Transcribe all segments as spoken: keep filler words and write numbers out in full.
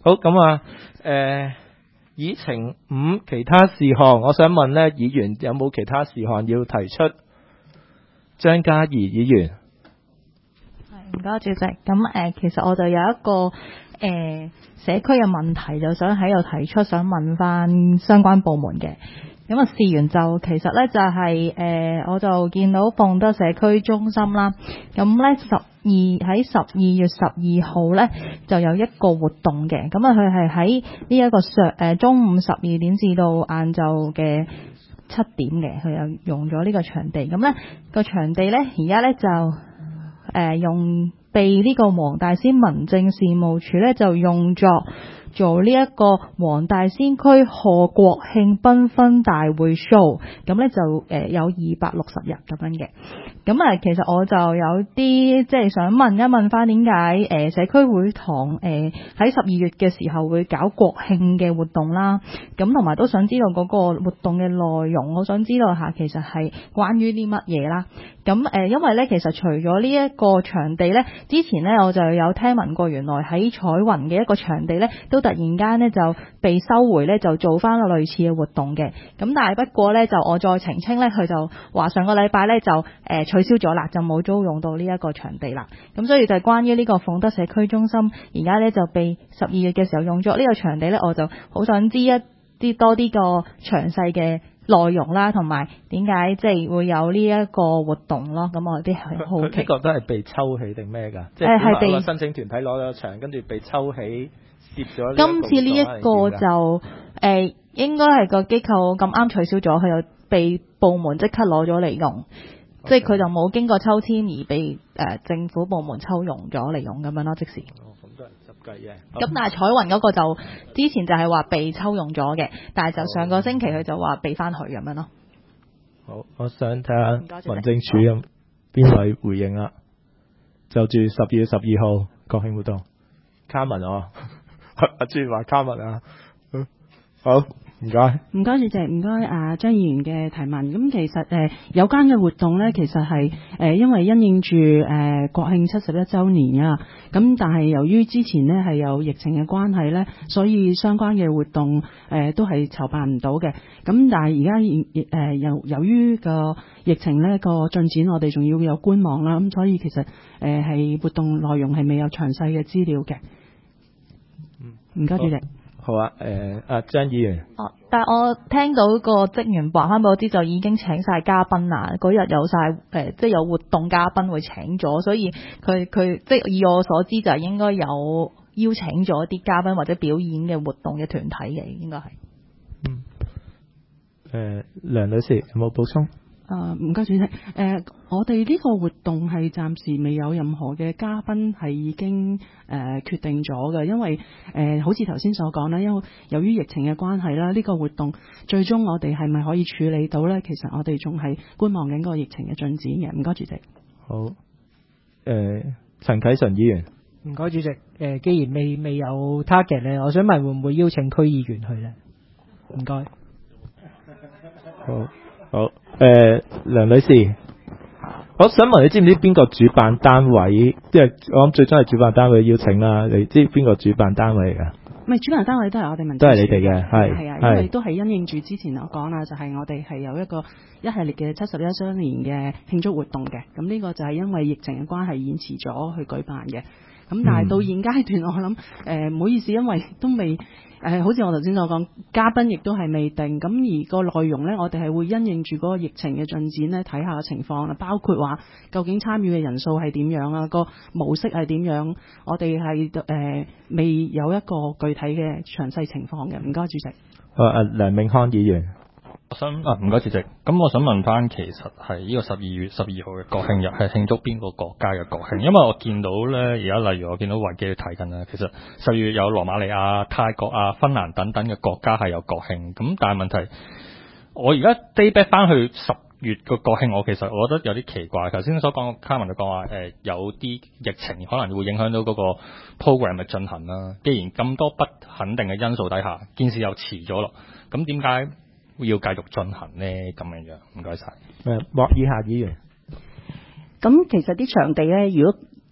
好，咁啊，誒、呃，議程五其他事項，我想問呢，議員有冇其他事項要提出？張嘉怡議員， 係，唔該主席。咁誒、呃，其實我就有一個誒、呃、社區嘅問題，就想喺度提出，想問翻相關部門嘅。咁啊，事緣就其實咧就係、是、誒、呃，我就見到鳳德社區中心啦。咁咧十二喺十二月十二號咧就有一個活動嘅。咁啊，佢係喺呢一個上誒中午十二點至到晏晝嘅七點嘅，佢又用咗呢個場地。咁咧個場地咧而家咧就誒、呃、用被呢個黃大仙民政事務處咧就用作做呢一個黃大仙區賀國慶繽紛大會 show， 咁咧就誒有二百六十日咁樣嘅。咁啊，其實我就有啲即係想問一問翻點解誒社區會堂誒喺十二月嘅時候會搞國慶嘅活動啦？咁同埋都想知道嗰個活動嘅內容，我想知道下其實係關於啲乜嘢啦。咁誒，因為咧其實除咗呢一個場地咧，之前咧我就有聽聞過，原來喺彩雲嘅一個場地咧都突然間咧就被收回咧，就做翻個類似嘅活動嘅。咁但係不過咧就我再澄清咧，佢就話上個禮拜咧就誒、呃、取消咗啦，就冇租用到呢一個場地啦。咁所以就係關於呢個鳳德社區中心而家咧就被十二月嘅時候用咗呢個場地咧，我就好想知一啲多啲個詳細嘅內容啦，同埋點解即係會有呢一個活動咯？咁我有啲係好奇。 呢個都係被抽起定咩㗎？即係係被申請團體攞咗場，跟住被抽起攝咗。 今次呢一個就誒、呃、應該係個機構咁啱取消咗，佢又被部門即刻攞咗嚟用， okay. 即係佢就冇經過抽籤而被誒、呃、政府部門抽用咗嚟用咁樣咯，即時。 哦，咁都係執計嘅。 咁但係彩雲嗰個就之前就係話被抽用咗嘅，但係就上個星期佢就話俾翻佢咁樣咯。 好，我想睇下民政處有邊位回應啦。就住十二月十二號國慶活動，卡文哦，阿朱話卡文啊，好，唔該，唔該主席，唔該啊張議員嘅提問。咁其實誒、呃、有關嘅活動咧，其實係誒、呃、因為因應住誒、呃、國慶七十一週年啊，咁但係由於之前呢係有疫情嘅關係咧，所以相關嘅活動誒、呃、都係籌辦唔到嘅。咁但係而家誒由由於個疫情咧個進展，我哋仲要有觀望啦，咁所以其實誒係、呃、活動內容係未有詳細嘅資料嘅。唔該主席。 好啊，誒阿張議員。 哦，但係我聽到個職員話翻俾我知，就已經請晒嘉賓啦。嗰日有晒誒、呃，即係有活動嘉賓會請咗，所以佢佢即係以我所知就係應該有邀請咗啲嘉賓或者表演嘅活動嘅團體嘅，應該係。 嗯。誒、呃，梁女士有冇補充？ 誒唔該主席，誒、呃、我哋呢個活動係暫時未有任何嘅嘉賓係已經誒、呃、決定咗嘅，因為誒、呃、好似頭先所講啦，因為由於疫情嘅關係啦，呢、這個活動最終我哋係咪可以處理到咧？其實我哋仲係觀望緊個疫情嘅進展嘅。唔該主席。 好，誒、呃、陳啟純議員。 唔該主席，誒、呃、既然未未有 target 咧，我想問會唔會邀請區議員去咧？唔該。 好。好，誒、呃，梁女士，我想問你知唔知邊個主辦單位？即係我諗最終係主辦單位邀請啦。你知邊個主辦單位嚟㗎？ 唔係主辦單位都係我哋民政處， 都係你哋嘅，係係啊，因為都係因應住之前我講啦，就係、是、我哋係有一個一系列嘅七十一週年嘅慶祝活動嘅。咁呢個就係因為疫情嘅關係延遲咗去舉辦嘅。咁但係到現階段，我諗誒唔好意思，因為都未。誒、呃，好似我頭先所講，嘉賓亦都係未定，咁而個內容呢，我哋係會因應住嗰個疫情嘅進展呢，睇下個情況啦，包括話究竟參與嘅人數係點樣啊，個模式係點樣，我哋係誒未有一個具體嘅詳細情況嘅。唔該，主席。 好啊，梁永康議員。 我想啊，唔該主席。咁我想問翻，其實係呢個十二月十二號嘅國慶日係慶祝邊個國家嘅國慶？因為我見到咧，而家例如我見到維基睇緊啦，其實十二月有羅馬尼亞、泰國啊、芬蘭等等嘅國家係有國慶。咁但係問題，我而家 day back 翻去十月個國慶，我其實我覺得有啲奇怪。頭先所講，卡文就講話誒，有啲疫情可能會影響到嗰個 program 嘅進行啦。既然咁多不肯定嘅因素底下，件事又遲咗咯，咁點解要繼續進行呢？咁樣樣，唔該晒。 誒，莫以下議員。 咁其實啲場地咧，如果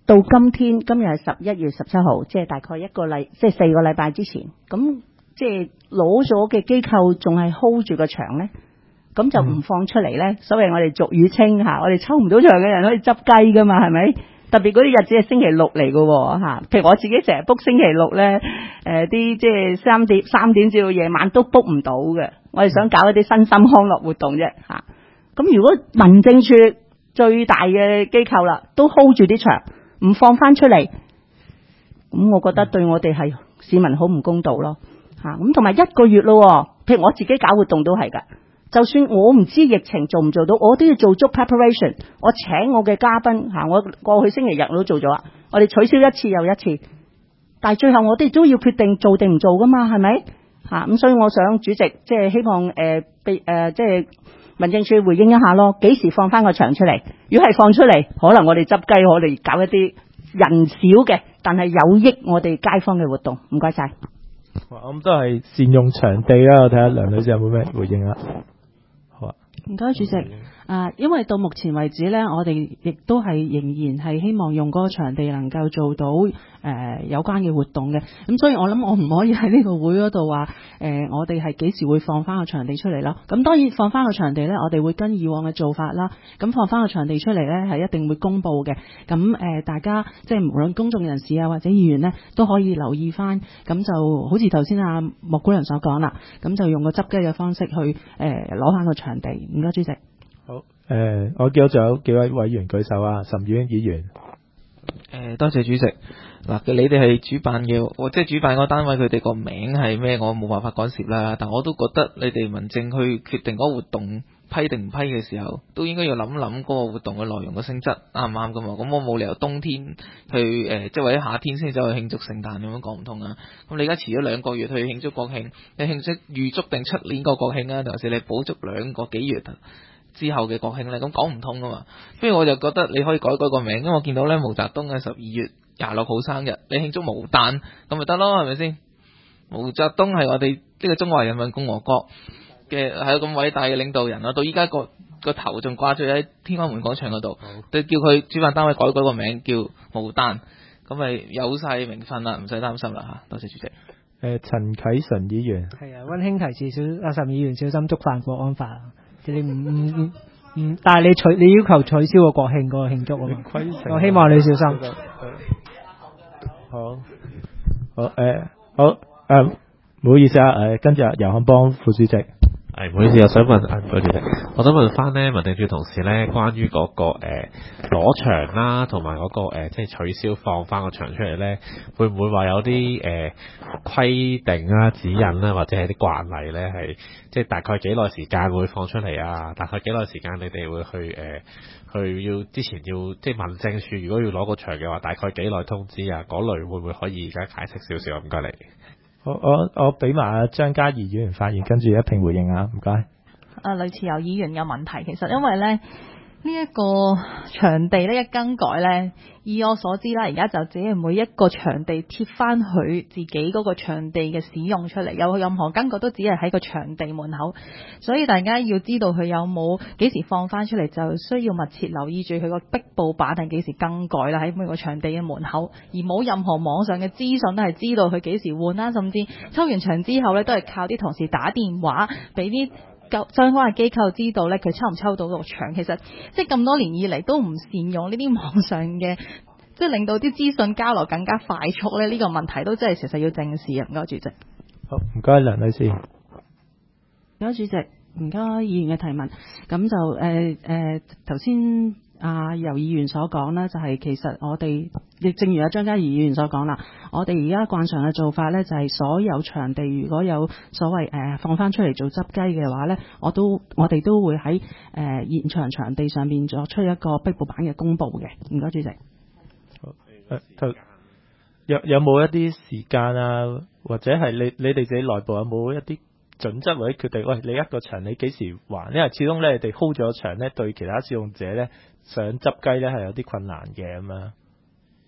到今天，今日係十一月十七號，即係大概一個禮，即係四個禮拜之前，咁即係攞咗嘅機構仲係 hold 住個場咧，咁就唔放出嚟咧。所謂我哋俗語稱嚇，我哋抽唔到場嘅人可以執雞噶嘛，係咪？特別嗰啲日子係星期六嚟嘅喎嚇，譬如我自己成日 book 星期六咧，誒啲即係三點三點至到夜晚都 book 唔到嘅。我哋想搞一啲身心康樂活動啫嚇。咁如果民政處最大嘅機構啦，都 hold 住啲場，唔放翻出嚟，咁我覺得對我哋係市民好唔公道咯嚇。咁同埋一個月咯，譬如我自己搞活動都係㗎。就算我唔知疫情做唔做到，我都要做足 preparation。我請我嘅嘉賓嚇，我過去星期日我都做咗啊。我哋取消一次又一次，但係最後我哋都要決定做定唔做噶嘛，係咪嚇？咁所以我想主席即係希望誒被誒即係民政處回應一下咯，幾時放翻個場出嚟？如果係放出嚟，可能我哋執雞，我哋搞一啲人少嘅，但係有益我哋街坊嘅活動。唔該晒。 咁都係善用場地啦。我睇下梁女士有冇咩回應啊？ 唔該，主席。啊，因為到目前為止呢，我哋亦都係仍然係希望用嗰個場地能夠做到誒、呃、有關嘅活動嘅。咁所以我諗我唔可以喺呢個會嗰度話誒，我哋係幾時會放翻個場地出嚟咯？咁當然放翻個場地呢，我哋會跟以往嘅做法啦。咁放翻個場地出嚟呢，係一定會公佈嘅。咁誒、呃，大家即係無論公眾人士啊或者議員呢，都可以留意翻。咁就好似頭先阿莫古良所講啦，咁就用個執雞嘅方式去誒攞翻個場地。唔該，主席。 好，誒、呃，我見到仲有幾位委員舉手啊，岑宇英議員。 誒、呃，多謝主席。嗱，你哋係主辦嘅，我即係主辦嗰個單位，佢哋個名係咩？我冇辦法干涉啦。但我都覺得你哋民政去決定嗰個活動批定唔批嘅時候，都應該要諗諗嗰個活動嘅內容嘅性質啱唔啱噶嘛？咁我冇理由冬天去誒、呃，即係或者夏天先走去慶祝聖誕咁樣講唔通啊！咁你而家遲咗兩個月去慶祝國慶，你慶祝預足定出年個國慶啊？定還是你補足兩個幾月之後嘅國慶咧？咁講唔通噶嘛？不如我就覺得你可以改改個名，因為我見到咧毛澤東嘅十二月廿六號生日，你慶祝毛誕咁咪得咯，係咪先？毛澤東係我哋呢個中華人民共和國嘅係咁偉大嘅領導人啊！到依家個個頭仲掛住喺天安門廣場嗰度，都叫佢主辦單位改改個名叫毛誕，咁咪有晒名分啦，唔使擔心啦嚇。多謝主席。 誒、呃，陳啟純議員。係啊，溫馨提示小阿岑議員小心觸犯國安法。你唔唔唔，但係你取你要求取消個國慶嗰個慶祝啊嘛，我希望你小心。好，好誒、呃，好誒，唔、呃、好意思啊，誒、呃，跟住游漢邦副主席。 係，唔好意思，我想問啊，主席，我想問翻呢民政處同事呢，關於嗰、那個誒攞、呃、場啦，同埋嗰個誒、呃、即係取消放翻個場出嚟呢，會唔會話有啲誒規定啊、指引啦，或者係啲慣例呢？係即係大概幾耐時間會放出嚟啊？大概幾耐時間你哋會去誒、呃、去要之前要即係民政處如果要攞個場嘅話，大概幾耐通知啊？嗰類會唔會可以而家解釋少少啊？唔該你。 我我我俾埋阿張嘉怡議員發言，跟住一併回應啊，唔該。 啊，類似有議員有問題，其實因為咧呢一、這個場地呢一更改咧，以我所知啦，而家就只係每一個場地貼翻佢自己嗰個場地嘅使用出嚟，有任何更改都只係喺個場地門口，所以大家要知道佢有冇幾時放翻出嚟，就需要密切留意住佢個壁布板係幾時更改啦，喺每個場地嘅門口，而冇任何網上嘅資訊都係知道佢幾時換啦，甚至抽完場之後咧，都係靠啲同事打電話俾啲相關嘅機構知道咧，佢抽唔抽到個場。其實即係咁多年以嚟都唔善用呢啲網上嘅，即係令到啲資訊交流更加快速咧。呢、這個問題都真係其實要正視啊！唔該，主席。 好，唔該，梁女士。 唔該，主席。唔該，議員嘅提問。咁就誒誒頭先阿游議員所講啦，就係、是、其實我哋亦正如阿張嘉怡議員所講啦，我哋而家慣常嘅做法咧，就係、是、所有場地如果有所謂誒、呃、放翻出嚟做執雞嘅話咧，我都我哋都會喺誒、呃、現場場地上面作出一個壁布板嘅公佈嘅。唔該，主席。 好誒，有有冇一啲時間啊，或者係你你哋自己內部有冇一啲準則或者決定？喂，你一個場你幾時還？因為始終咧，你哋 hold 咗場咧，對其他使用者咧想執雞咧係有啲困難嘅咁樣。誒、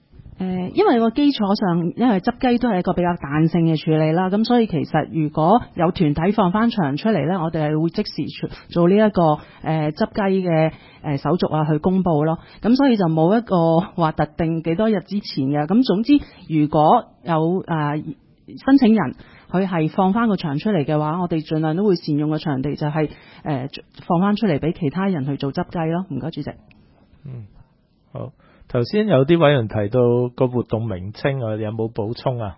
誒，因為個基礎上，因為執雞都係一個比較彈性嘅處理啦，咁所以其實如果有團體放翻場出嚟咧，我哋係會即時做呢、這、一個誒、呃、執雞嘅誒手續啊，去公佈咯。咁所以就冇一個話特定幾多日之前嘅。咁總之，如果有誒、呃、申請人佢係放翻個場出嚟嘅話，我哋盡量都會善用個場地，就係、是、誒、呃、放翻出嚟俾其他人去做執雞咯。唔該，主席。 嗯，好。頭先有啲委員提到個活動名稱，我哋有冇補充啊？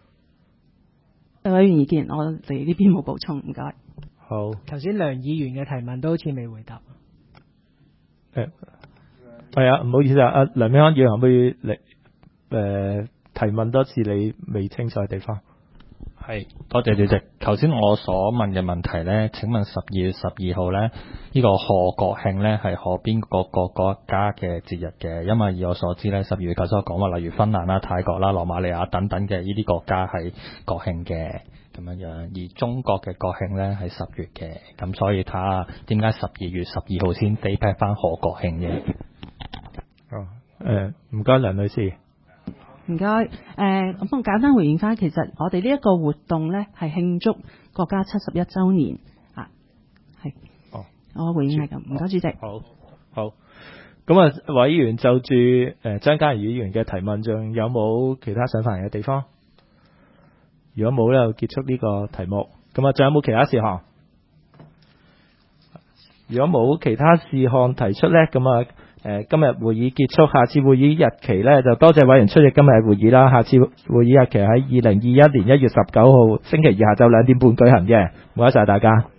委員意見，我哋呢邊冇補充，唔該。 好。頭先梁議員嘅提問都好似未回答。 誒，係啊，唔好意思啊，阿梁美芬議員可唔可以嚟誒提問多次你未清楚嘅地方？ 係，多謝主席。頭先我所問嘅問題呢，請問十二月十二號呢，呢、呢個賀國慶呢係賀邊個個國家嘅節日嘅？因為以我所知呢，十二月頭先我講話，例如芬蘭啦、泰國啦、羅馬尼亞等等嘅呢啲國家係國慶嘅咁樣樣，而中國嘅國慶呢係十月嘅，咁所以睇下點解十二月十二號先 day back 翻賀國慶嘅？ 哦，誒，唔該，梁女士。 唔該，誒、呃，咁我簡單回應翻，其實我哋呢一個活動咧係慶祝國家七十一週年啊，係，哦，我回應係咁，唔該，主席。 好，好，咁啊，委員就住誒張嘉怡議員嘅提問，仲有冇其他想發言嘅地方？如果冇咧，就結束呢個題目。咁啊，仲有冇其他事項？如果冇其他事項提出咧，咁啊。誒，今日會議結束，下次會議日期呢，就多謝委員出席今日嘅會議啦。下次會議日期喺二零二一年一月十九號星期二下晝兩點半舉行嘅，唔該晒大家。